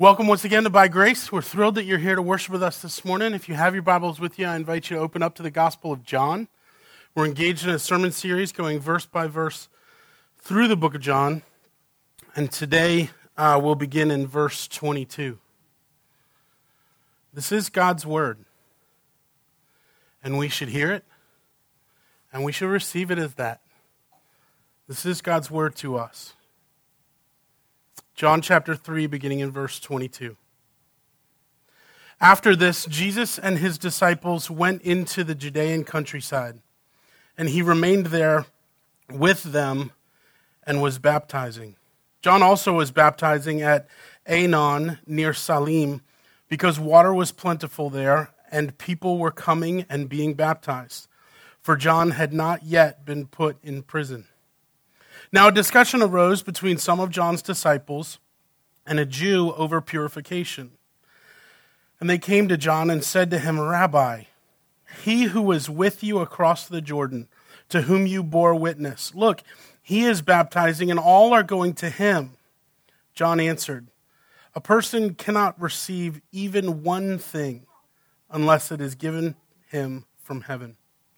Welcome once again to By Grace. We're thrilled that you're here to worship with us this morning. If you have your Bibles with you, I invite you to open up to the Gospel of John. We're engaged in a sermon series going verse by verse through the book of John. And today we'll begin in verse 22. This is God's word. And we should hear it. And we should receive it as that. This is God's word to us. John chapter 3, beginning in verse 22. After this, Jesus and his disciples went into the Judean countryside, and he remained there with them and was baptizing. John also was baptizing at Aenon near Salim, because water was plentiful there, and people were coming and being baptized, for John had not yet been put in prison. Now a discussion arose between some of John's disciples and a Jew over purification. And they came to John and said to him, "Rabbi, he who was with you across the Jordan, to whom you bore witness, look, he is baptizing and all are going to him." John answered, "A person cannot receive even one thing unless it is given him from heaven.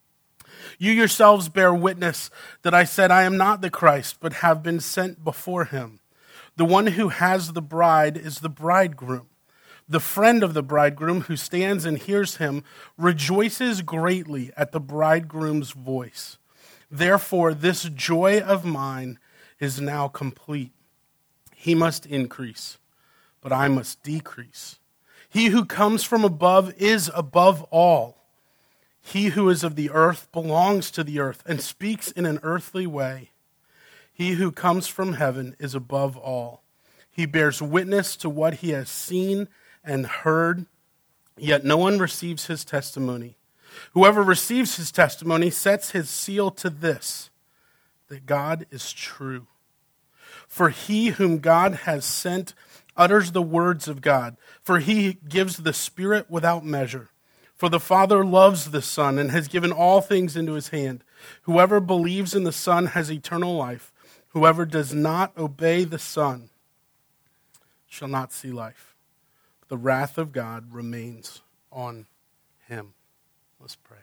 You yourselves bear witness that I said I am not the Christ, but have been sent before him. The one who has the bride is the bridegroom. The friend of the bridegroom who stands and hears him rejoices greatly at the bridegroom's voice. Therefore, this joy of mine is now complete. He must increase, but I must decrease. He who comes from above is above all. He who is of the earth belongs to the earth and speaks in an earthly way. He who comes from heaven is above all. He bears witness to what he has seen and heard, yet no one receives his testimony. Whoever receives his testimony sets his seal to this, that God is true. For he whom God has sent utters the words of God, for he gives the Spirit without measure. For the Father loves the Son and has given all things into his hand. Whoever believes in the Son has eternal life. Whoever does not obey the Son shall not see life. But the wrath of God remains on him." Let's pray.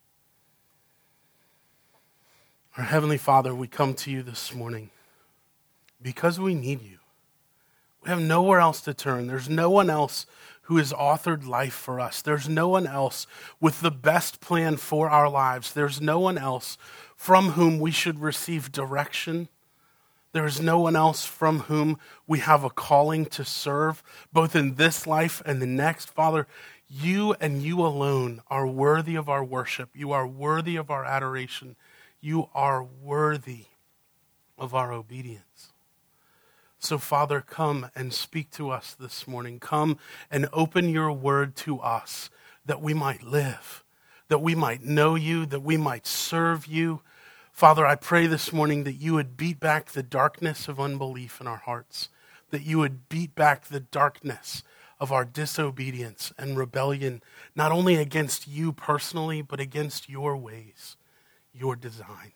Our Heavenly Father, we come to you this morning because we need you. We have nowhere else to turn. There's no one else who has authored life for us. There's no one else with the best plan for our lives. There's no one else from whom we should receive direction. There is no one else from whom we have a calling to serve, both in this life and the next. Father, you and you alone are worthy of our worship. You are worthy of our adoration. You are worthy of our obedience. So, Father, come and speak to us this morning. Come and open your word to us that we might live, that we might know you, that we might serve you. Father, I pray this morning that you would beat back the darkness of unbelief in our hearts, that you would beat back the darkness of our disobedience and rebellion, not only against you personally, but against your ways, your designs.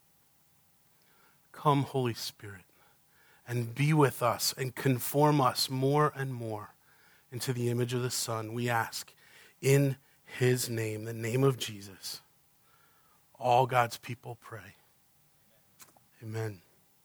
Come, Holy Spirit, and be with us and conform us more and more into the image of the Son, we ask in his name, the name of Jesus. All God's people pray. Amen.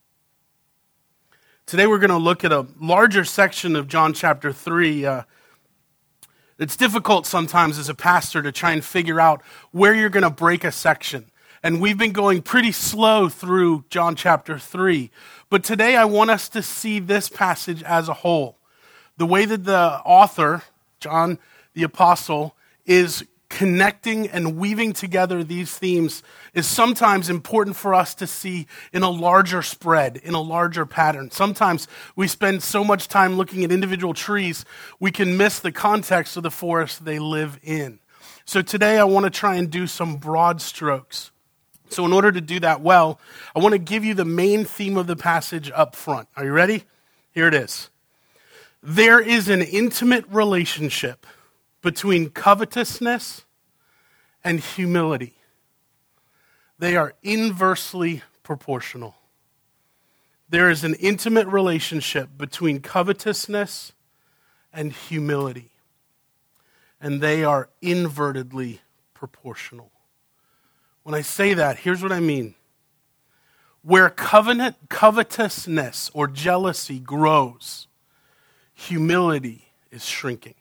Today we're going to look at a larger section of John chapter 3. It's difficult sometimes as a pastor to try and figure out where you're going to break a section. And we've been going pretty slow through John chapter 3. But today I want us to see this passage as a whole. The way that the author, John the Apostle, is connecting and weaving together these themes is sometimes important for us to see in a larger spread, in a larger pattern. Sometimes we spend so much time looking at individual trees, we can miss the context of the forest they live in. So today I want to try and do some broad strokes. So in order to do that well, I want to give you the main theme of the passage up front. Are you ready? Here it is. There is an intimate relationship between covetousness and humility. They are inversely proportional. There is an intimate relationship between covetousness and humility. And they are invertedly proportional. When I say that, here's what I mean. Where covetousness or jealousy grows, humility is shrinking.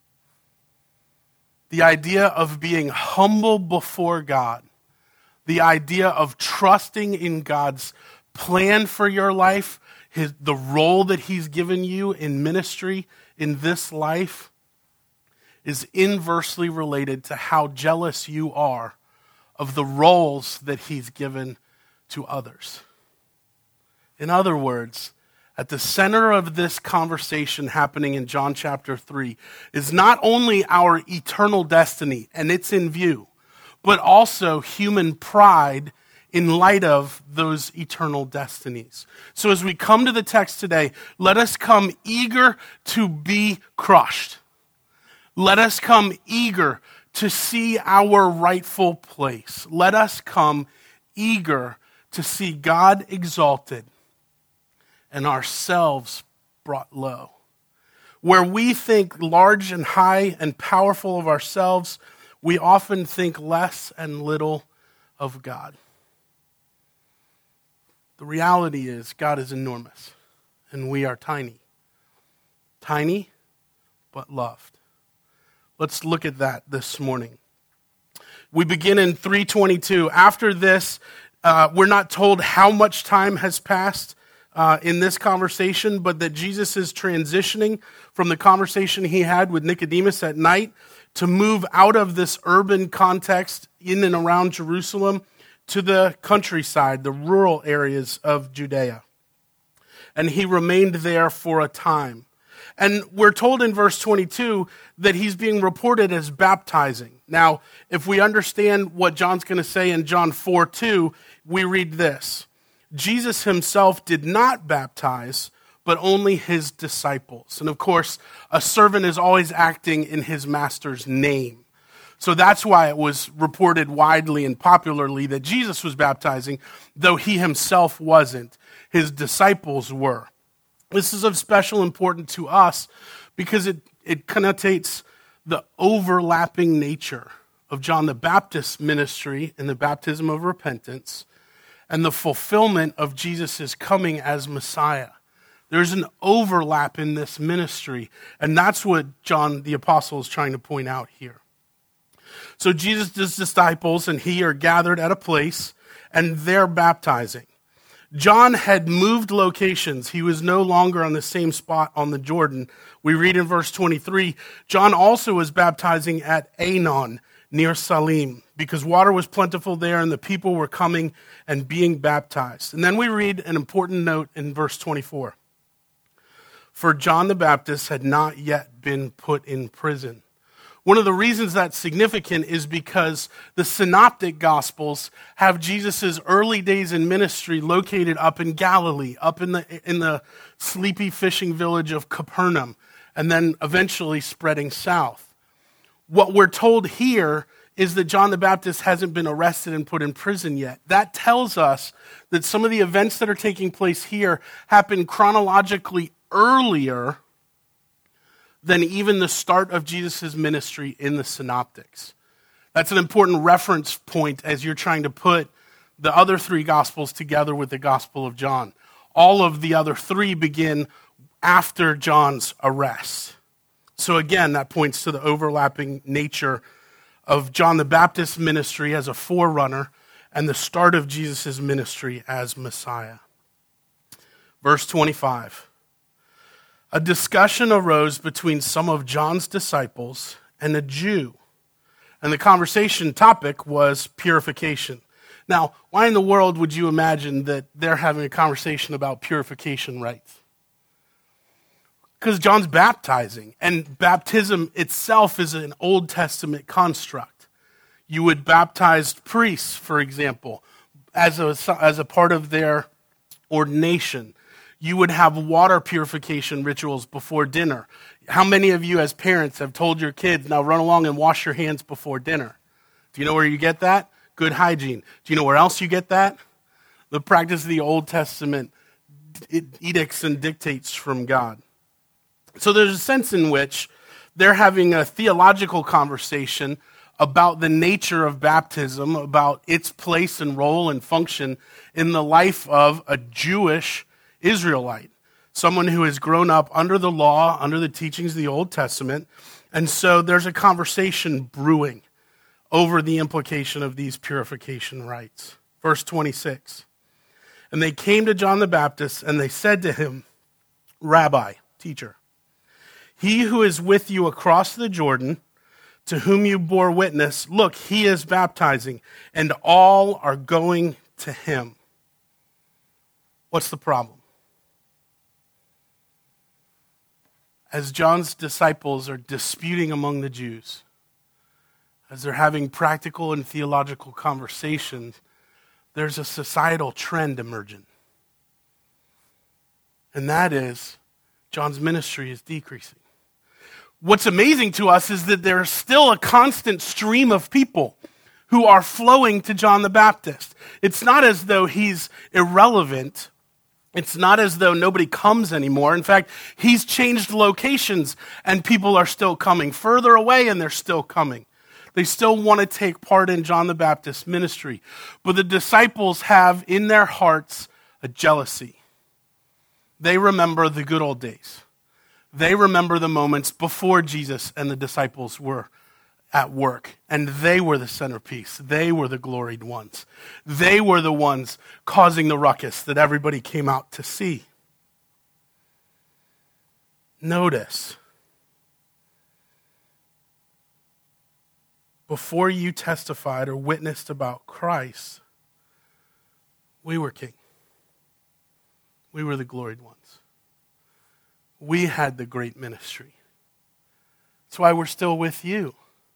The idea of being humble before God, the idea of trusting in God's plan for your life, the role that he's given you in ministry in this life, is inversely related to how jealous you are of the roles that he's given to others. In other words, at the center of this conversation happening in John chapter 3 is not only our eternal destiny, and it's in view, but also human pride in light of those eternal destinies. So as we come to the text today, let us come eager to be crushed. Let us come eager to see our rightful place. Let us come eager to see God exalted and ourselves brought low. Where we think large and high and powerful of ourselves, we often think less and little of God. The reality is God is enormous and we are tiny. Tiny, but loved. Let's look at that this morning. We begin in 3:22. After this, we're not told how much time has passed in this conversation, but that Jesus is transitioning from the conversation he had with Nicodemus at night to move out of this urban context in and around Jerusalem to the countryside, the rural areas of Judea. And he remained there for a time. And we're told in verse 22 that he's being reported as baptizing. Now, if we understand what John's going to say in John 4:2, we read this. Jesus himself did not baptize, but only his disciples. And of course, a servant is always acting in his master's name. So that's why it was reported widely and popularly that Jesus was baptizing, though he himself wasn't. His disciples were. This is of special importance to us because it connotates the overlapping nature of John the Baptist's ministry and the baptism of repentance and the fulfillment of Jesus' coming as Messiah. There's an overlap in this ministry, and that's what John the Apostle is trying to point out here. So Jesus' disciples and he are gathered at a place, and they're baptizing. John had moved locations. He was no longer on the same spot on the Jordan. We read in verse 23, John also was baptizing at Aenon near Salim because water was plentiful there and the people were coming and being baptized. And then we read an important note in verse 24. For John the Baptist had not yet been put in prison. One of the reasons that's significant is because the synoptic gospels have Jesus' early days in ministry located up in Galilee, up in the sleepy fishing village of Capernaum, and then eventually spreading south. What we're told here is that John the Baptist hasn't been arrested and put in prison yet. That tells us that some of the events that are taking place here happen chronologically earlier than even the start of Jesus' ministry in the synoptics. That's an important reference point as you're trying to put the other three gospels together with the Gospel of John. All of the other three begin after John's arrest. So again, that points to the overlapping nature of John the Baptist's ministry as a forerunner and the start of Jesus' ministry as Messiah. Verse 25. A discussion arose between some of John's disciples and a Jew. And the conversation topic was purification. Now, why in the world would you imagine that they're having a conversation about purification rites? Because John's baptizing, and baptism itself is an Old Testament construct. You would baptize priests, for example, as a part of their ordination. You would have water purification rituals before dinner. How many of you as parents have told your kids, now run along and wash your hands before dinner? Do you know where you get that? Good hygiene. Do you know where else you get that? The practice of the Old Testament edicts and dictates from God. So there's a sense in which they're having a theological conversation about the nature of baptism, about its place and role and function in the life of a Jewish Israelite, someone who has grown up under the law, under the teachings of the Old Testament. And so there's a conversation brewing over the implication of these purification rites. Verse 26. And they came to John the Baptist, and they said to him, Rabbi, teacher, he who is with you across the Jordan, to whom you bore witness, look, he is baptizing, and all are going to him. What's the problem? As John's disciples are disputing among the Jews, as they're having practical and theological conversations, there's a societal trend emerging. And that is, John's ministry is decreasing. What's amazing to us is that there's still a constant stream of people who are flowing to John the Baptist. It's not as though he's irrelevant. It's not as though nobody comes anymore. In fact, he's changed locations and people are still coming further away, and they're still coming. They still want to take part in John the Baptist's ministry. But the disciples have in their hearts a jealousy. They remember the good old days. They remember the moments before Jesus and the disciples were at work, and they were the centerpiece. They were the gloried ones. They were the ones causing the ruckus that everybody came out to see. Notice, before you testified or witnessed about Christ, we were king. We were the gloried ones. We had the great ministry. That's why we're still with you.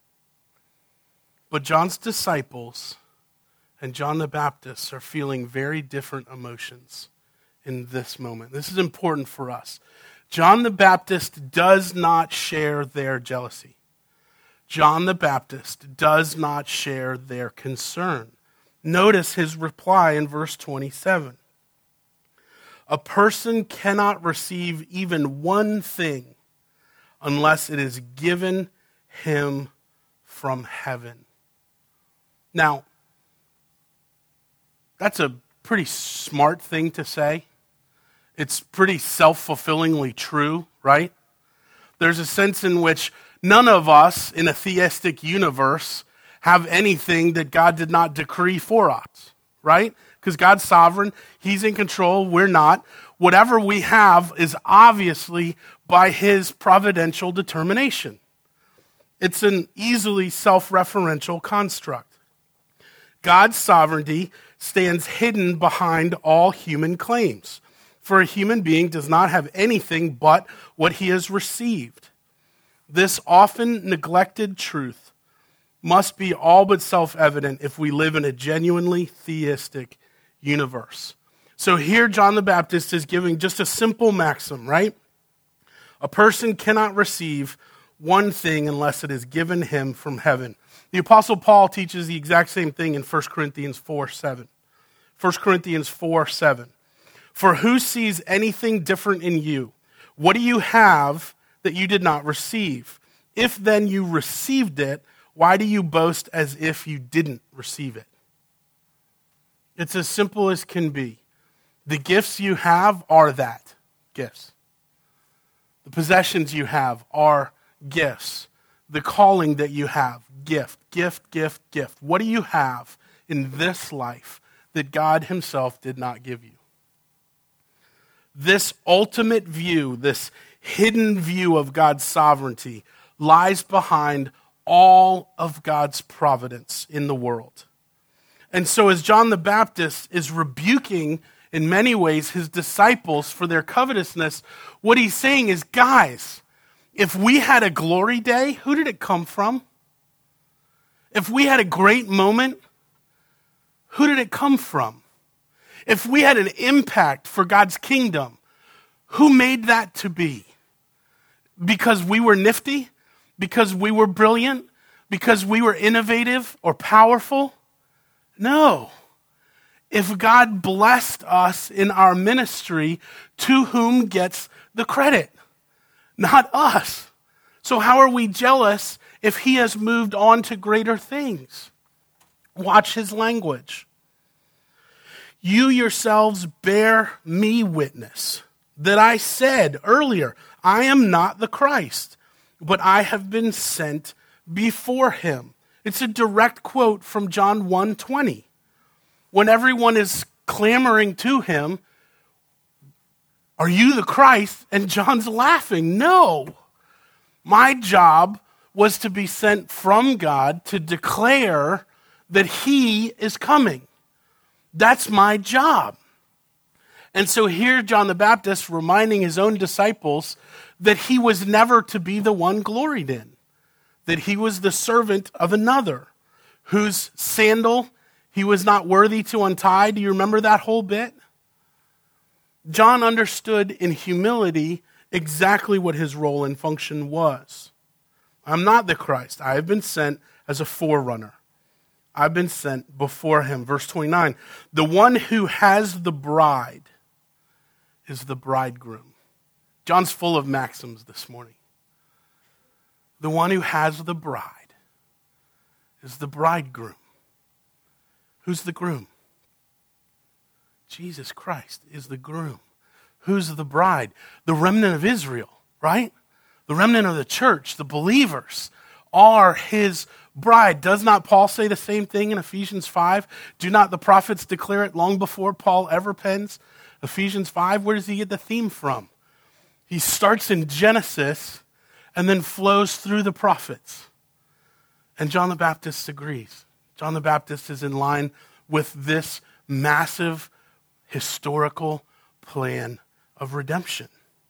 But John's disciples and John the Baptist are feeling very different emotions in this moment. This is important for us. John the Baptist does not share their jealousy. John the Baptist does not share their concern. Notice his reply in verse 27. A person cannot receive even one thing unless it is given him from heaven. Now, that's a pretty smart thing to say. It's pretty self-fulfillingly true, right? There's a sense in which none of us in a theistic universe have anything that God did not decree for us, right? Because God's sovereign, he's in control, we're not. Whatever we have is obviously by his providential determination. It's an easily self-referential construct. God's sovereignty stands hidden behind all human claims, for a human being does not have anything but what he has received. This often neglected truth must be all but self-evident if we live in a genuinely theistic universe. So here John the Baptist is giving just a simple maxim, right? A person cannot receive one thing unless it is given him from heaven. The Apostle Paul teaches the exact same thing in 1 Corinthians 4:7. 1 Corinthians 4:7. For who sees anything different in you? What do you have that you did not receive? If then you received it, why do you boast as if you didn't receive it? It's as simple as can be. The gifts you have are that, gifts. The possessions you have are gifts. The calling that you have, gift. What do you have in this life that God himself did not give you? This ultimate view, this hidden view of God's sovereignty lies behind all of God's providence in the world. And so as John the Baptist is rebuking, in many ways, his disciples for their covetousness, what he's saying is, guys, if we had a glory day, who did it come from? If we had a great moment, who did it come from? If we had an impact for God's kingdom, who made that to be? Because we were nifty? Because we were brilliant? Because we were innovative or powerful? No. If God blessed us in our ministry, to whom gets the credit? not us. So how are we jealous if he has moved on to greater things? Watch his language. You yourselves bear me witness that I said earlier, I am not the Christ, but I have been sent before him. It's a direct quote from John 1:20. When everyone is clamoring to him, are you the Christ? And John's laughing. No. My job was to be sent from God to declare that he is coming. That's my job. And so here John the Baptist reminding his own disciples that he was never to be the one gloried in, that he was the servant of another, whose sandal he was not worthy to untie. Do you remember that whole bit? John understood in humility exactly what his role and function was. I'm not the Christ. I have been sent as a forerunner. I've been sent before him. Verse 29, the one who has the bride is the bridegroom. John's full of maxims this morning. The one who has the bride is the bridegroom. Who's the groom? Jesus Christ is the groom. Who's the bride? The remnant of Israel, right? The remnant of the church, the believers are his bride. Does not Paul say the same thing in Ephesians 5? Do not the prophets declare it long before Paul ever pens Ephesians 5? Where does he get the theme from? He starts in Genesis and then flows through the prophets. And John the Baptist agrees. John the Baptist is in line with this massive historical plan of redemption.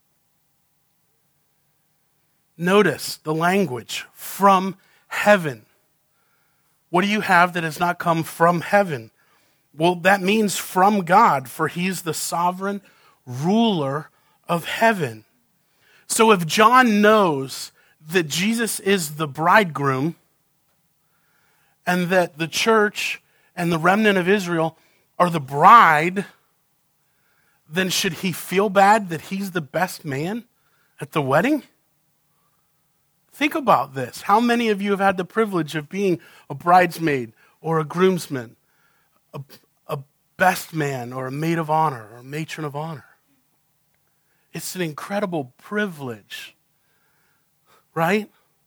Notice the language, from heaven. What do you have that has not come from heaven? Well, that means from God, for he's the sovereign ruler of heaven. So if John knows that Jesus is the bridegroom and that the church and the remnant of Israel are the bride, then should he feel bad that he's the best man at the wedding? Think about this. How many of you have had the privilege of being a bridesmaid or a groomsman, a best man or a maid of honor or a matron of honor? It's an incredible privilege, right?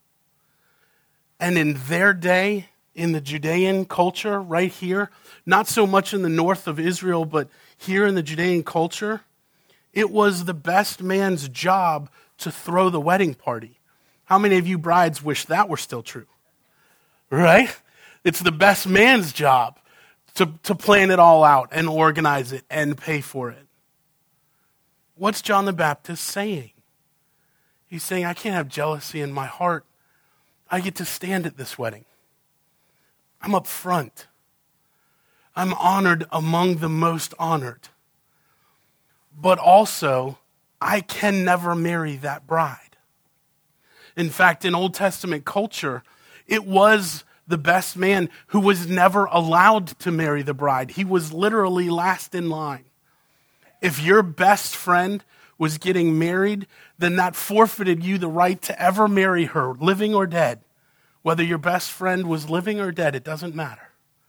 And in their day, in the Judean culture, right here, not so much in the north of Israel, but here in the Judean culture, it was the best man's job to throw the wedding party. How many of you brides wish that were still true? Right? It's the best man's job to plan it all out and organize it and pay for it. What's John the Baptist saying? He's saying, I can't have jealousy in my heart. I get to stand at this wedding. I'm up front. I'm honored among the most honored. But also, I can never marry that bride. In fact, in Old Testament culture, it was the best man who was never allowed to marry the bride. He was literally last in line. If your best friend was getting married, then that forfeited you the right to ever marry her, living or dead. Whether your best friend was living or dead, it doesn't matter.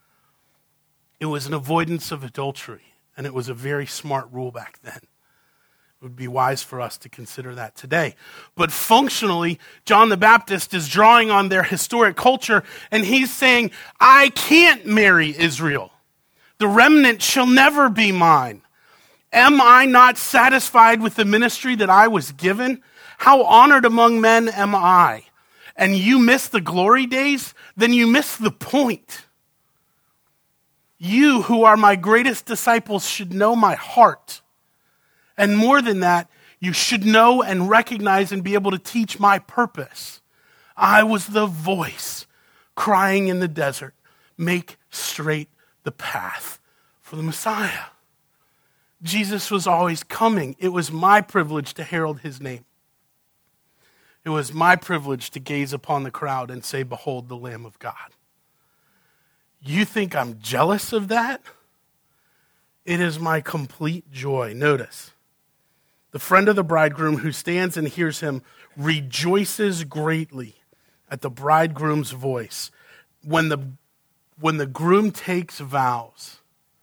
It was an avoidance of adultery, and it was a very smart rule back then. It would be wise for us to consider that today. But functionally, John the Baptist is drawing on their historic culture, and he's saying, I can't marry Israel. The remnant shall never be mine. Am I not satisfied with the ministry that I was given? How honored among men am I? And you miss the glory days? Then you miss the point. You who are my greatest disciples should know my heart. And more than that, you should know and recognize and be able to teach my purpose. I was the voice crying in the desert, make straight the path for the Messiah. Jesus was always coming. It was my privilege to herald his name. It was my privilege to gaze upon the crowd and say, behold the Lamb of God. You think I'm jealous of that? It is my complete joy. Notice, The friend of the bridegroom who stands and hears him rejoices greatly at the bridegroom's voice. When the groom takes vows,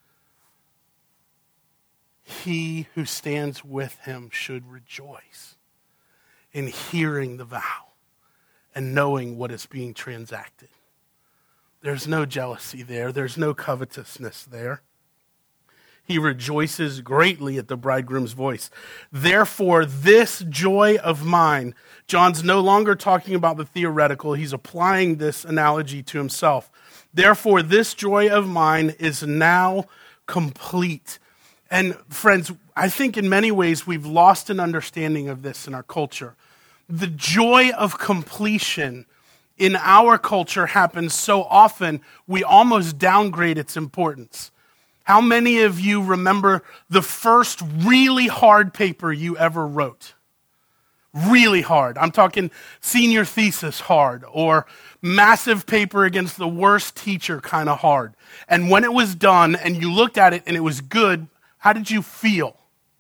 he who stands with him should rejoice in hearing the vow and knowing what is being transacted. There's no jealousy there. There's no covetousness there. He rejoices greatly at the bridegroom's voice. Therefore, this joy of mine, John's no longer talking about the theoretical. He's applying this analogy to himself. Therefore, this joy of mine is now complete. And friends, I think in many ways we've lost an understanding of this in our culture. The joy of completion in our culture happens so often, we almost downgrade its importance. How many of you remember the first really hard paper you ever wrote? Really hard. I'm talking senior thesis hard or massive paper against the worst teacher kind of hard. And when it was done and you looked at it and it was good, how did you feel?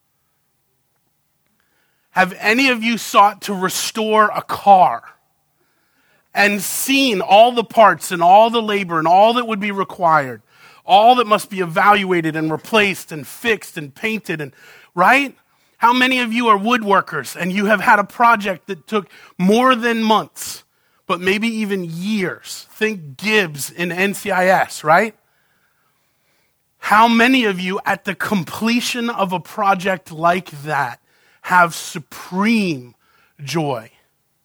Have any of you sought to restore a car and seen all the parts and all the labor and all that would be required? All that must be evaluated and replaced and fixed and painted, and right? How many of you are woodworkers and you have had a project that took more than months, but maybe even years? Think Gibbs in NCIS, right? How many of you at the completion of a project like that have supreme joy?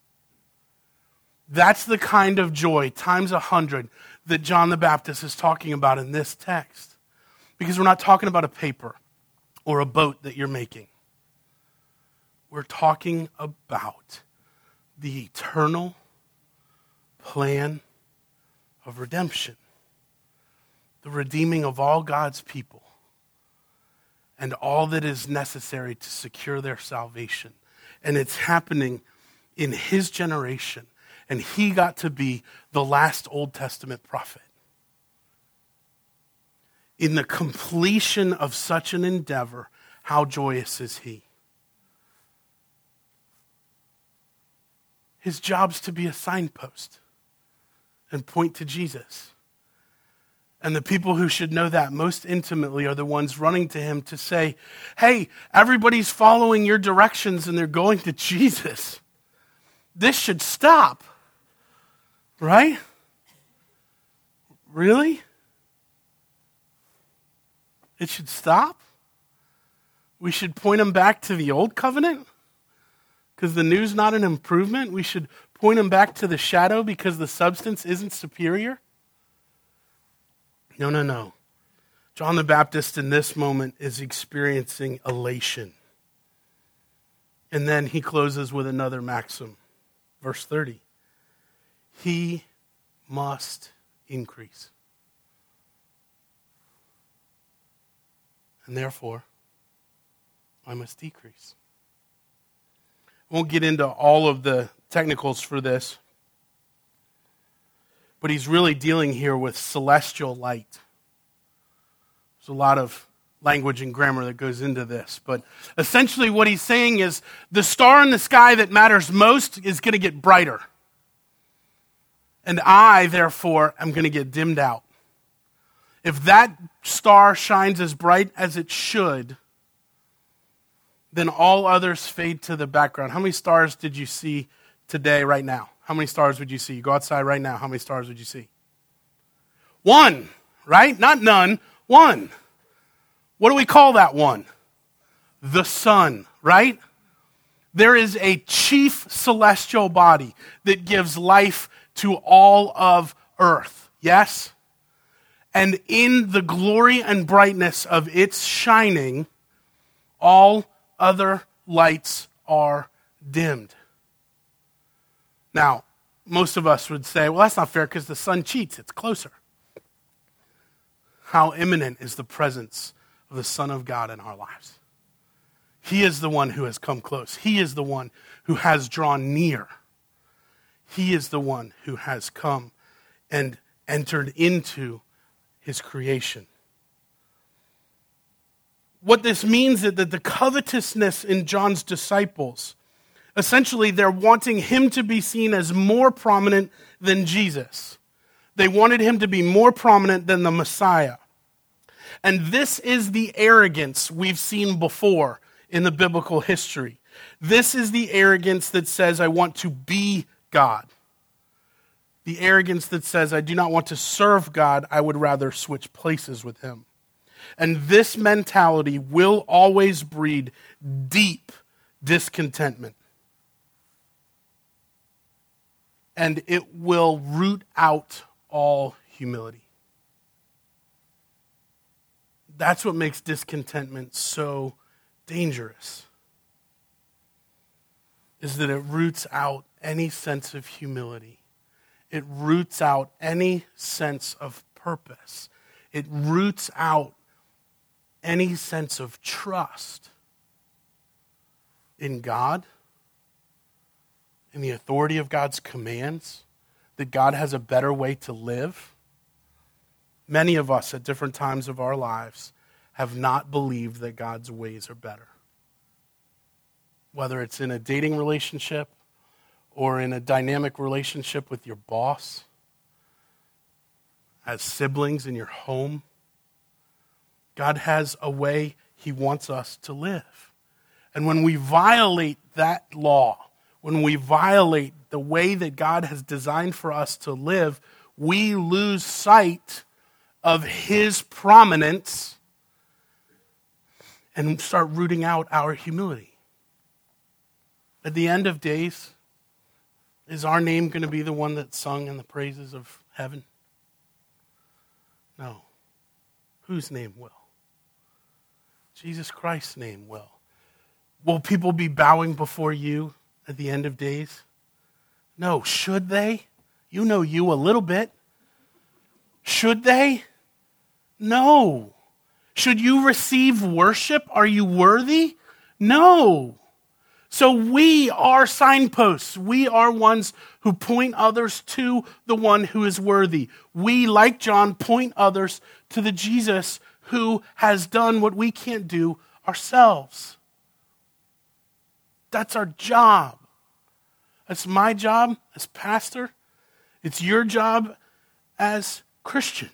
That's the kind of joy times 100 that John the Baptist is talking about in this text. Because we're not talking about a paper or a boat that you're making. We're talking about the eternal plan of redemption. The redeeming of all God's people. And all that is necessary to secure their salvation. And it's happening in his generation. And he got to be the last Old Testament prophet. In the completion of such an endeavor, how joyous is he? His job's to be a signpost and point to Jesus. And the people who should know that most intimately are the ones running to him to say, hey, everybody's following your directions and they're going to Jesus. This should stop. Right? Really? It should stop? We should point them back to the old covenant? Because the new's not an improvement? We should point them back to the shadow because the substance isn't superior? No. John the Baptist in this moment is experiencing elation. And then he closes with another maxim. Verse 30. He must increase. And therefore, I must decrease. I won't get into all of the technicals for this, but he's really dealing here with celestial light. There's a lot of language and grammar that goes into this, but essentially what he's saying is the star in the sky that matters most is going to get brighter. And I, therefore, am going to get dimmed out. If that star shines as bright as it should, then all others fade to the background. How many stars did you see today, right now? How many stars would you see? You go outside right now. How many stars would you see? One, right? Not none. One. What do we call that one? The sun, right? There is a chief celestial body that gives life to all of earth. Yes? And in the glory and brightness of its shining, all other lights are dimmed. Now, most of us would say, well, that's not fair because the sun cheats. It's closer. How imminent is the presence of the Son of God in our lives? He is the one who has come close. He is the one who has drawn near. He is the one who has come and entered into his creation. What this means is that the covetousness in John's disciples, essentially they're wanting him to be seen as more prominent than Jesus. They wanted him to be more prominent than the Messiah. And this is the arrogance we've seen before in the biblical history. This is the arrogance that says, I want to be God. The arrogance that says, I do not want to serve God, I would rather switch places with him. And this mentality will always breed deep discontentment. And it will root out all humility. That's what makes discontentment so dangerous, is that it roots out any sense of humility. It roots out any sense of purpose. It roots out any sense of trust in God, in the authority of God's commands, that God has a better way to live. Many of us at different times of our lives have not believed that God's ways are better. Whether it's in a dating relationship or in a dynamic relationship with your boss, as siblings in your home, God has a way he wants us to live. And when we violate that law, when we violate the way that God has designed for us to live, we lose sight of his prominence and start rooting out our humility. At the end of days, is our name going to be the one that's sung in the praises of heaven? No. Whose name will? Jesus Christ's name will. Will people be bowing before you at the end of days? No. Should they? You know you a little bit. Should they? No. Should you receive worship? Are you worthy? No. So we are signposts. We are ones who point others to the one who is worthy. We, like John, point others to the Jesus who has done what we can't do ourselves. That's our job. That's my job as pastor. It's your job as Christian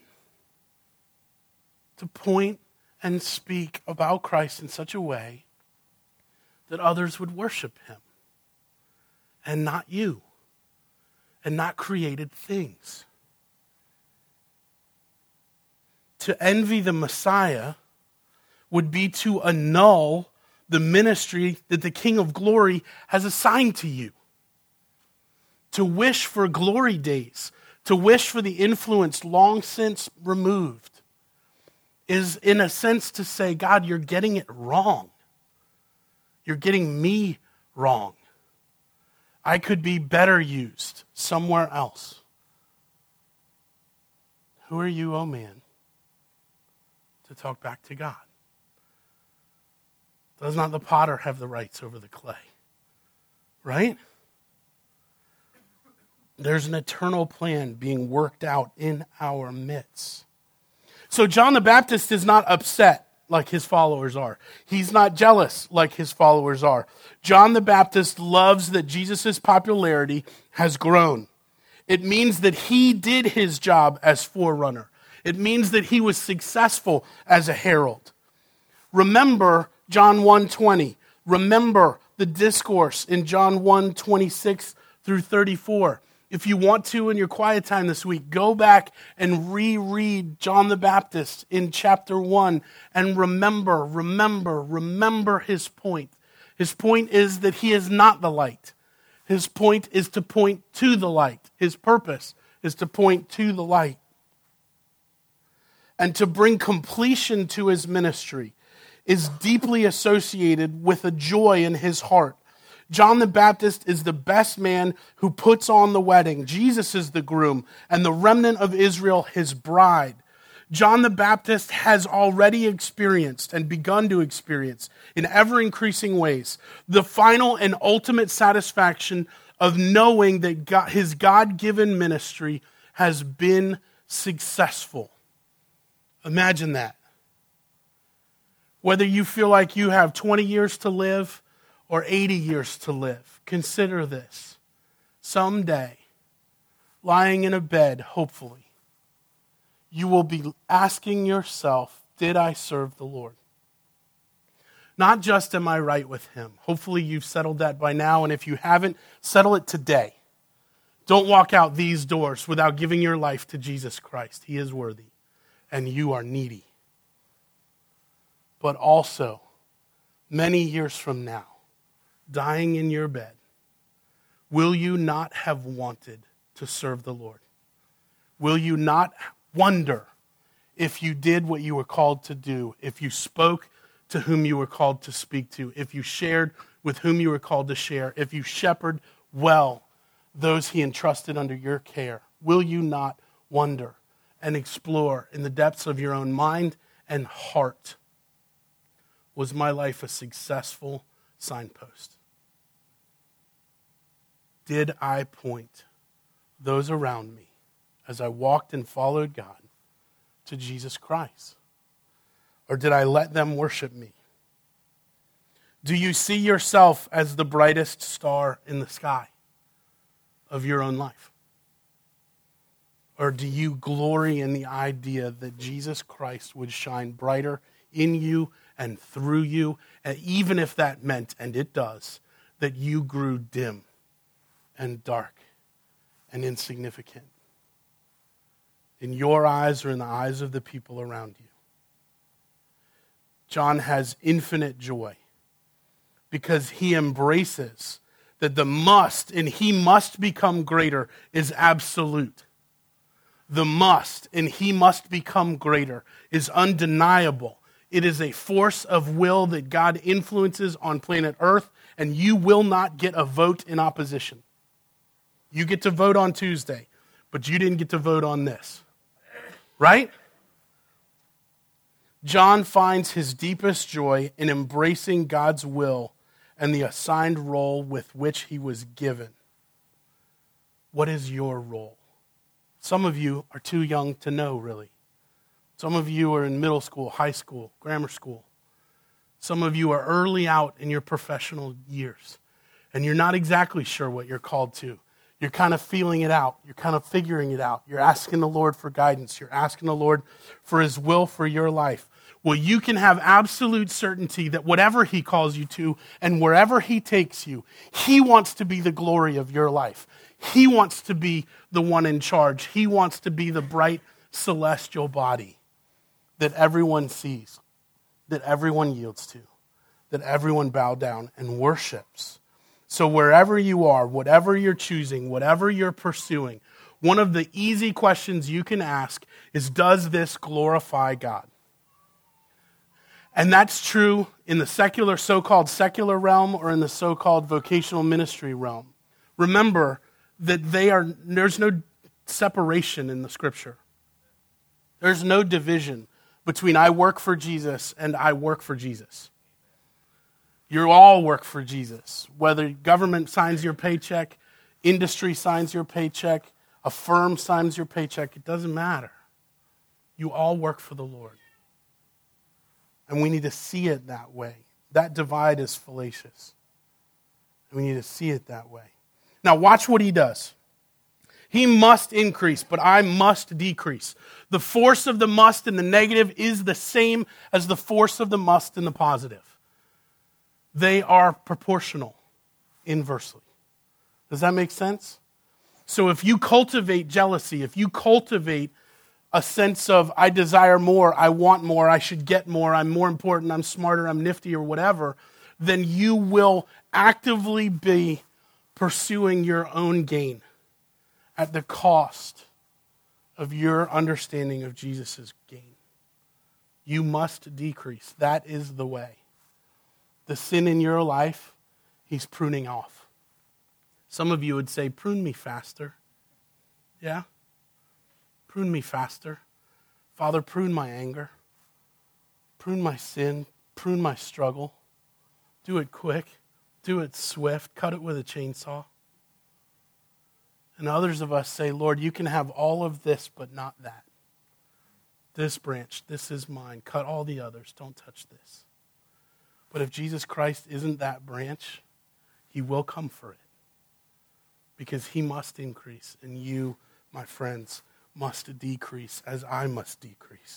to point and speak about Christ in such a way that others would worship him and not you and not created things. To envy the Messiah would be to annul the ministry that the King of Glory has assigned to you. To wish for glory days, to wish for the influence long since removed, is in a sense to say, God, you're getting it wrong. You're getting me wrong. I could be better used somewhere else. Who are you, oh man, to talk back to God? Does not the potter have the rights over the clay? Right? There's an eternal plan being worked out in our midst. So John the Baptist is not upset like his followers are. He's not jealous like his followers are. John the Baptist loves that Jesus' popularity has grown. It means that he did his job as forerunner. It means that he was successful as a herald. Remember John 1:20. Remember the discourse in John 1:26 through 34. If you want to in your quiet time this week, go back and reread John the Baptist in chapter 1 and remember his point. His point is that he is not the light. His point is to point to the light. His purpose is to point to the light. And to bring completion to his ministry is deeply associated with a joy in his heart. John the Baptist is the best man who puts on the wedding. Jesus is the groom, and the remnant of Israel his bride. John the Baptist has already experienced and begun to experience in ever-increasing ways the final and ultimate satisfaction of knowing that his God-given ministry has been successful. Imagine that. Whether you feel like you have 20 years to live or 80 years to live, consider this. Someday, lying in a bed, hopefully, you will be asking yourself, did I serve the Lord? Not just am I right with him. Hopefully you've settled that by now, and if you haven't, settle it today. Don't walk out these doors without giving your life to Jesus Christ. He is worthy, and you are needy. But also, many years from now, dying in your bed, will you not have wanted to serve the Lord? Will you not wonder if you did what you were called to do, if you spoke to whom you were called to speak to, if you shared with whom you were called to share, if you shepherd well those he entrusted under your care? Will you not wonder and explore in the depths of your own mind and heart, was my life a successful signpost? Did I point those around me as I walked and followed God to Jesus Christ? Or did I let them worship me? Do you see yourself as the brightest star in the sky of your own life? Or do you glory in the idea that Jesus Christ would shine brighter in you and through you, and even if that meant, and it does, that you grew dim and dark and insignificant in your eyes or in the eyes of the people around you? John has infinite joy because he embraces that the must, and he must become greater, is absolute. The must, and he must become greater, is undeniable. It is a force of will that God influences on planet Earth, and you will not get a vote in opposition. You get to vote on Tuesday, but you didn't get to vote on this. Right? John finds his deepest joy in embracing God's will and the assigned role with which he was given. What is your role? Some of you are too young to know, really. Some of you are in middle school, high school, grammar school. Some of you are early out in your professional years, and you're not exactly sure what you're called to. You're kind of feeling it out. You're kind of figuring it out. You're asking the Lord for guidance. You're asking the Lord for his will for your life. Well, you can have absolute certainty that whatever he calls you to and wherever he takes you, he wants to be the glory of your life. He wants to be the one in charge. He wants to be the bright celestial body that everyone sees, that everyone yields to, that everyone bows down and worships. So wherever you are, whatever you're choosing, whatever you're pursuing, one of the easy questions you can ask is, does this glorify God? And that's true in the secular, so-called secular realm or in the so-called vocational ministry realm. Remember that there's no separation in the Scripture. There's no division between I work for Jesus and I work for Jesus. You all work for Jesus. Whether government signs your paycheck, industry signs your paycheck, a firm signs your paycheck, it doesn't matter. You all work for the Lord. And we need to see it that way. That divide is fallacious. And we need to see it that way. Now watch what he does. He must increase, but I must decrease. The force of the must in the negative is the same as the force of the must in the positive. They are proportional inversely. Does that make sense? So if you cultivate jealousy, if you cultivate a sense of I desire more, I want more, I should get more, I'm more important, I'm smarter, I'm nifty, or whatever, then you will actively be pursuing your own gain at the cost of your understanding of Jesus' gain. You must decrease. That is the way. The sin in your life, he's pruning off. Some of you would say, prune me faster. Yeah? Prune me faster. Father, prune my anger. Prune my sin. Prune my struggle. Do it quick. Do it swift. Cut it with a chainsaw. And others of us say, Lord, you can have all of this, but not that. This branch, this is mine. Cut all the others. Don't touch this. But if Jesus Christ isn't that branch, he will come for it. Because he must increase, and you, my friends, must decrease as I must decrease.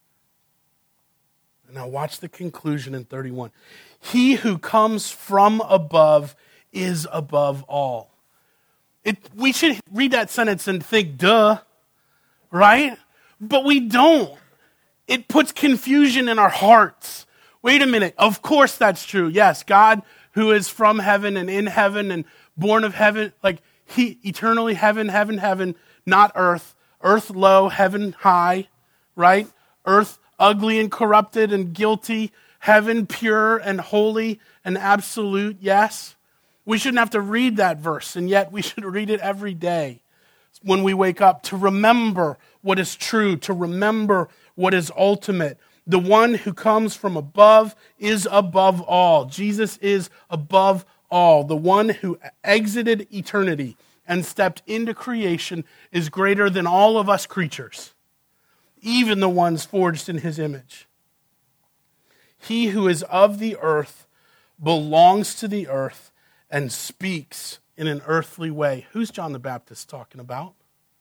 And now watch the conclusion in 31. He who comes from above is above all. We should read that sentence and think, duh, right? But we don't. It puts confusion in our hearts. Wait a minute, of course that's true. Yes, God who is from heaven and in heaven and born of heaven, like he eternally heaven, not earth. Earth low, heaven high, right? Earth ugly and corrupted and guilty, heaven pure and holy and absolute, yes. We shouldn't have to read that verse, and yet we should read it every day when we wake up to remember what is true, to remember what is ultimate. The one who comes from above is above all. Jesus is above all. The one who exited eternity and stepped into creation is greater than all of us creatures, even the ones forged in his image. He who is of the earth belongs to the earth and speaks in an earthly way. Who's John the Baptist talking about?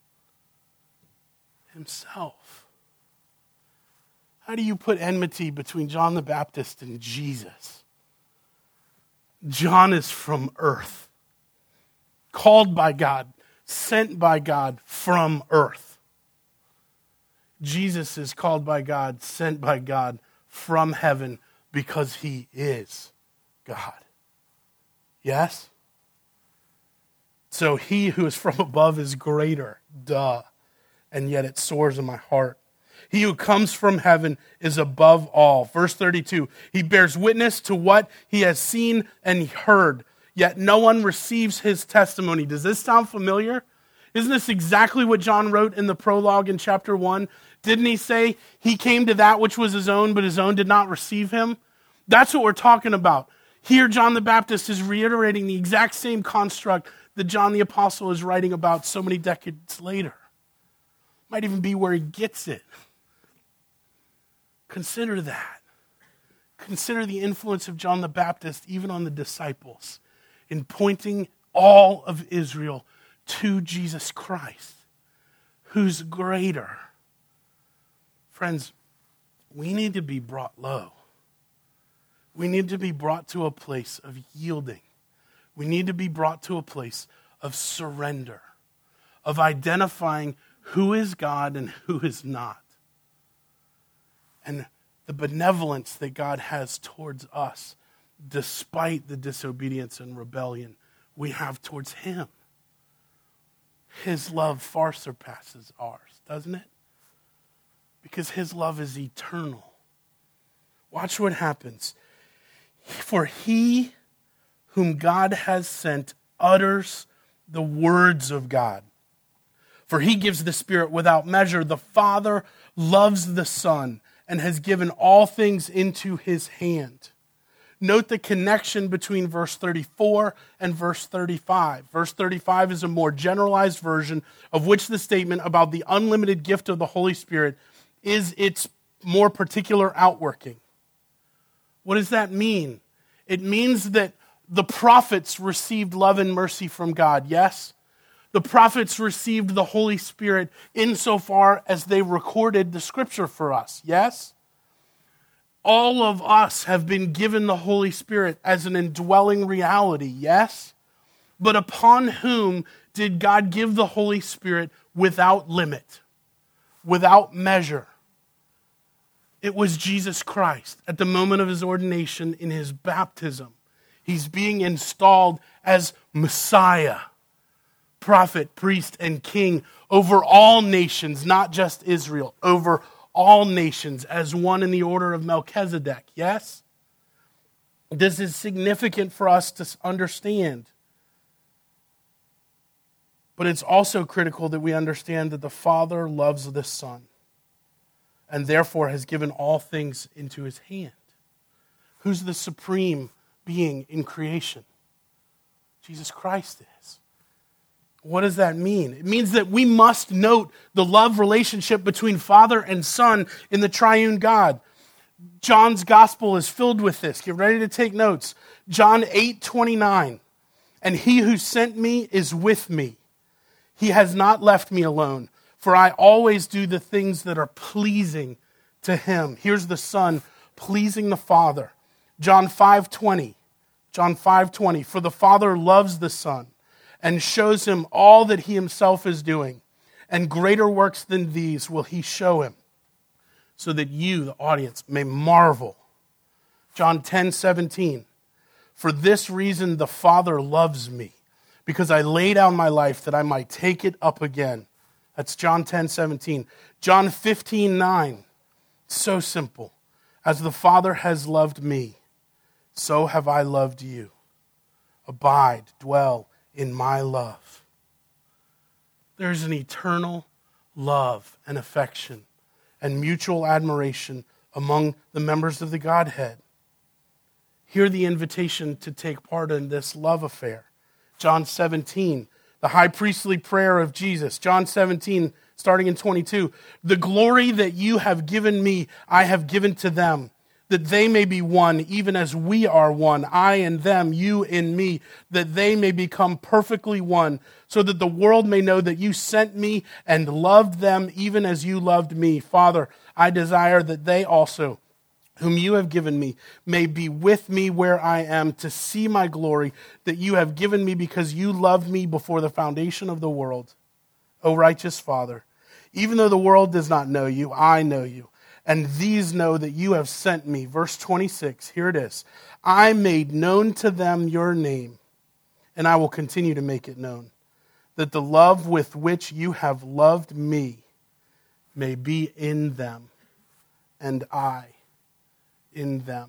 Himself. How do you put enmity between John the Baptist and Jesus? John is from earth, called by God, sent by God from earth. Jesus is called by God, sent by God from heaven because he is God. Yes? So he who is from above is greater, duh. And yet it soars in my heart. He who comes from heaven is above all. Verse 32, he bears witness to what he has seen and heard, yet no one receives his testimony. Does this sound familiar? Isn't this exactly what John wrote in the prologue in chapter 1? Didn't he say he came to that which was his own, but his own did not receive him? That's what we're talking about. Here, John the Baptist is reiterating the exact same construct that John the Apostle is writing about so many decades later. Might even be where he gets it. Consider that. Consider the influence of John the Baptist even on the disciples in pointing all of Israel to Jesus Christ, who's greater. Friends, we need to be brought low. We need to be brought to a place of yielding. We need to be brought to a place of surrender, of identifying who is God and who is not. And the benevolence that God has towards us, despite the disobedience and rebellion we have towards him. His love far surpasses ours, doesn't it? Because his love is eternal. Watch what happens. For he whom God has sent utters the words of God. For he gives the Spirit without measure. The Father loves the Son and has given all things into his hand. Note the connection between verse 34 and verse 35. Verse 35 is a more generalized version of which the statement about the unlimited gift of the Holy Spirit is its more particular outworking. What does that mean? It means that the prophets received love and mercy from God, yes? The prophets received the Holy Spirit insofar as they recorded the Scripture for us, yes? All of us have been given the Holy Spirit as an indwelling reality, yes? But upon whom did God give the Holy Spirit without limit, without measure? It was Jesus Christ at the moment of his ordination in his baptism. He's being installed as Messiah, prophet, priest, and king over all nations, not just Israel, over all nations as one in the order of Melchizedek, yes? This is significant for us to understand. But it's also critical that we understand that the Father loves the Son and therefore has given all things into his hand. Who's the supreme being in creation? Jesus Christ is. What does that mean? It means that we must note the love relationship between Father and Son in the triune God. John's gospel is filled with this. Get ready to take notes. John 8:29. And he who sent me is with me. He has not left me alone, for I always do the things that are pleasing to him. Here's the Son pleasing the Father. John 5:20. John 5:20. For the Father loves the Son and shows him all that he himself is doing. And greater works than these will he show him, so that you, the audience, may marvel. John 10:17. For this reason the Father loves me, because I lay down my life that I might take it up again. That's John 10:17. John 15:9. So simple. As the Father has loved me, so have I loved you. Abide, dwell in my love. There's an eternal love and affection and mutual admiration among the members of the Godhead. Hear the invitation to take part in this love affair. John 17, the high priestly prayer of Jesus. John 17, starting in 22. The glory that you have given me, I have given to them, that they may be one, even as we are one, I and them, you in me, that they may become perfectly one, so that the world may know that you sent me and loved them even as you loved me. Father, I desire that they also, whom you have given me, may be with me where I am, to see my glory that you have given me because you loved me before the foundation of the world. O righteous Father, even though the world does not know you, I know you, and these know that you have sent me. Verse 26, here it is. I made known to them your name, and I will continue to make it known, that the love with which you have loved me may be in them, and I in them.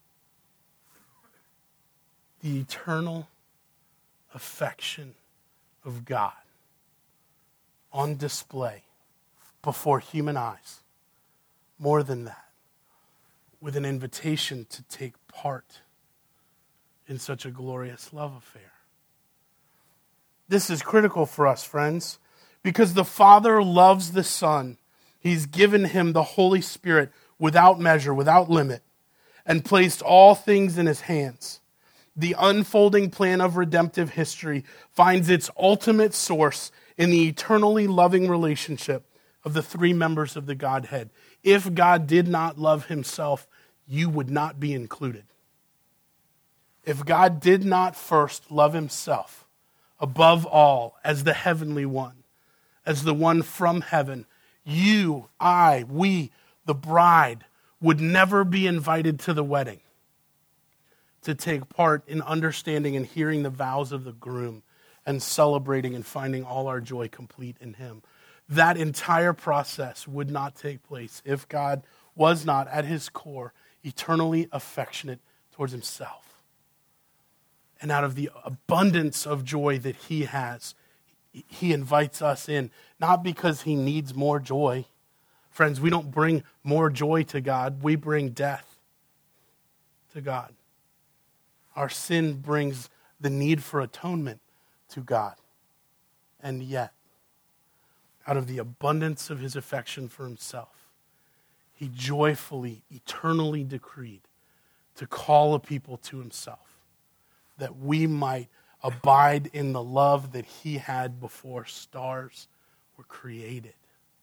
The eternal affection of God on display before human eyes. More than that, with an invitation to take part in such a glorious love affair. This is critical for us, friends, because the Father loves the Son. He's given him the Holy Spirit without measure, without limit, and placed all things in his hands. The unfolding plan of redemptive history finds its ultimate source in the eternally loving relationship of the three members of the Godhead. If God did not love himself, you would not be included. If God did not first love himself above all as the heavenly one, as the one from heaven, you, I, we, the bride, would never be invited to the wedding to take part in understanding and hearing the vows of the groom and celebrating and finding all our joy complete in him. That entire process would not take place if God was not, at his core, eternally affectionate towards himself. And out of the abundance of joy that he has, he invites us in, not because he needs more joy. Friends, we don't bring more joy to God. We bring death to God. Our sin brings the need for atonement to God. And yet, out of the abundance of his affection for himself, he joyfully, eternally decreed to call a people to himself, that we might abide in the love that he had before stars were created.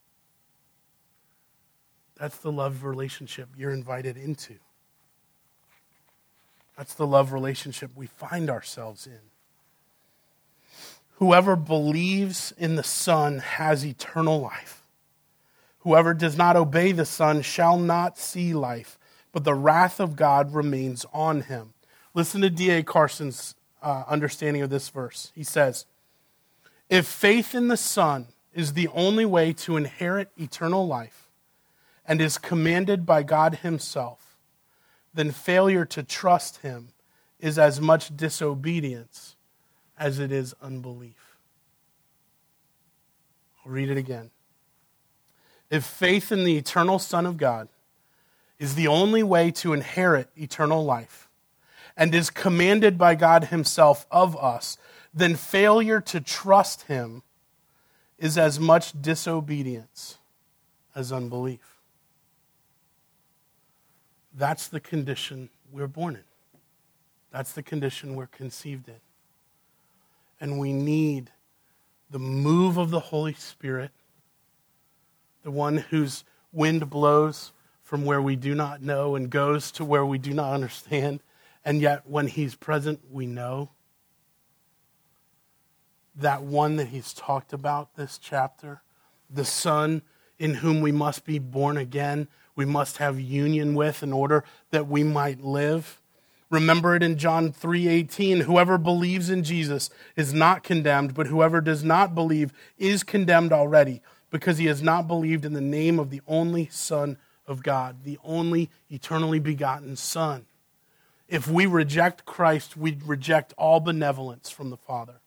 That's the love relationship you're invited into. That's the love relationship we find ourselves in. Whoever believes in the Son has eternal life. Whoever does not obey the Son shall not see life, but the wrath of God remains on him. Listen to D.A. Carson's understanding of this verse. He says, if faith in the Son is the only way to inherit eternal life and is commanded by God himself, then failure to trust him is as much disobedience as it is unbelief. I'll read it again. If faith in the eternal Son of God is the only way to inherit eternal life and is commanded by God himself of us, then failure to trust him is as much disobedience as unbelief. That's the condition we're born in. That's the condition we're conceived in. And we need the move of the Holy Spirit, the one whose wind blows from where we do not know and goes to where we do not understand, and yet when he's present, we know. That one that he's talked about this chapter, the Son in whom we must be born again, we must have union with in order that we might live. Remember it in John 3:18, whoever believes in Jesus is not condemned, but whoever does not believe is condemned already, because he has not believed in the name of the only Son of God, the only eternally begotten Son. If we reject Christ, we reject all benevolence from the Father.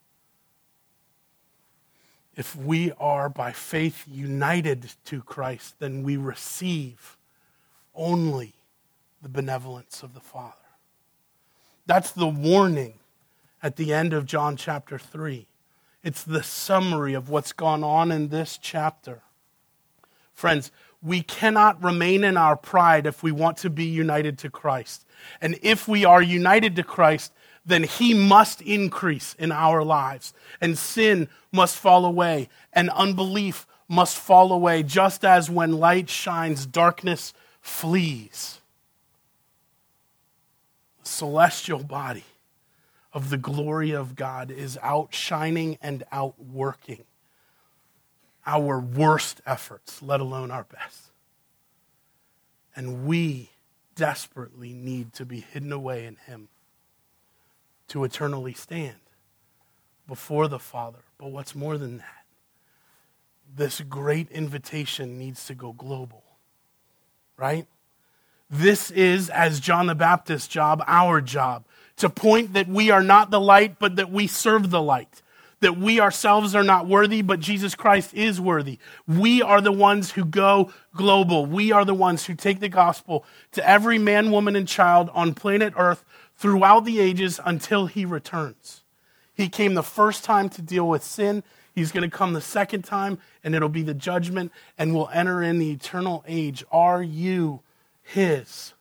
If we are by faith united to Christ, then we receive only the benevolence of the Father. That's the warning at the end of John chapter 3. It's the summary of what's gone on in this chapter. Friends, we cannot remain in our pride if we want to be united to Christ. And if we are united to Christ, then he must increase in our lives. And sin must fall away. And unbelief must fall away. Just as when light shines, darkness flees. The celestial body of the glory of God is outshining and outworking our worst efforts, let alone our best. And we desperately need to be hidden away in him to eternally stand before the Father. But what's more than that, this great invitation needs to go global, right? This is, as John the Baptist's job, our job, to point that we are not the light, but that we serve the light. That we ourselves are not worthy, but Jesus Christ is worthy. We are the ones who go global. We are the ones who take the gospel to every man, woman, and child on planet Earth throughout the ages until he returns. He came the first time to deal with sin. He's going to come the second time, and it'll be the judgment, and we'll enter in the eternal age. Are you his?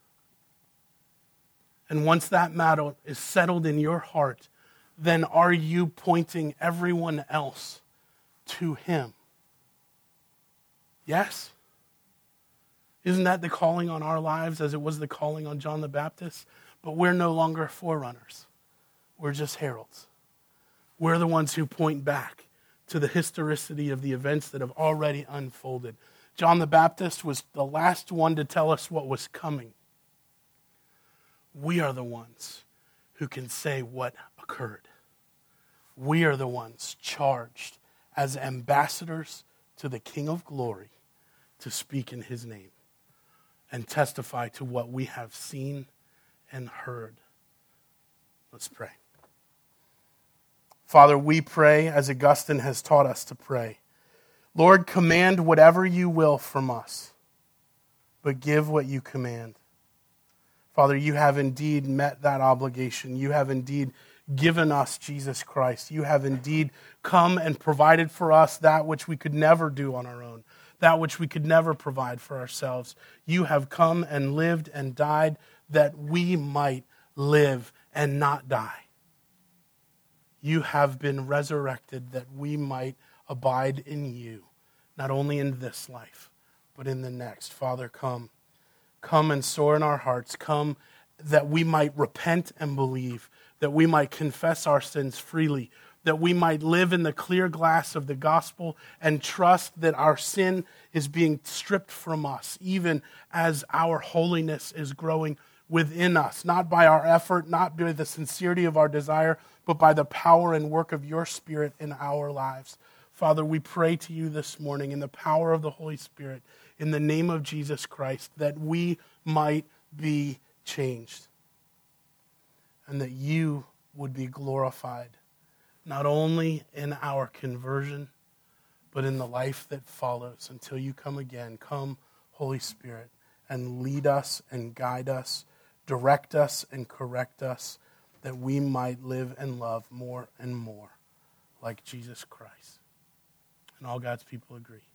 And once that matter is settled in your heart, then are you pointing everyone else to him? Yes? Isn't that the calling on our lives as it was the calling on John the Baptist? But we're no longer forerunners. We're just heralds. We're the ones who point back to the historicity of the events that have already unfolded. John the Baptist was the last one to tell us what was coming. We are the ones who can say what occurred. We are the ones charged as ambassadors to the King of Glory to speak in his name and testify to what we have seen and heard. Let's pray. Father, we pray as Augustine has taught us to pray. Lord, command whatever you will from us, but give what you command. Father, you have indeed met that obligation. You have indeed given us Jesus Christ. You have indeed come and provided for us that which we could never do on our own, that which we could never provide for ourselves. You have come and lived and died that we might live and not die. You have been resurrected that we might abide in you, not only in this life, but in the next. Father, come. Come and soar in our hearts. Come that we might repent and believe, that we might confess our sins freely, that we might live in the clear glass of the gospel and trust that our sin is being stripped from us, even as our holiness is growing within us, not by our effort, not by the sincerity of our desire, but by the power and work of your Spirit in our lives. Father, we pray to you this morning in the power of the Holy Spirit, in the name of Jesus Christ, that we might be changed and that you would be glorified, not only in our conversion, but in the life that follows until you come again. Come, Holy Spirit, and lead us and guide us, direct us and correct us, that we might live and love more and more like Jesus Christ. And all God's people agree.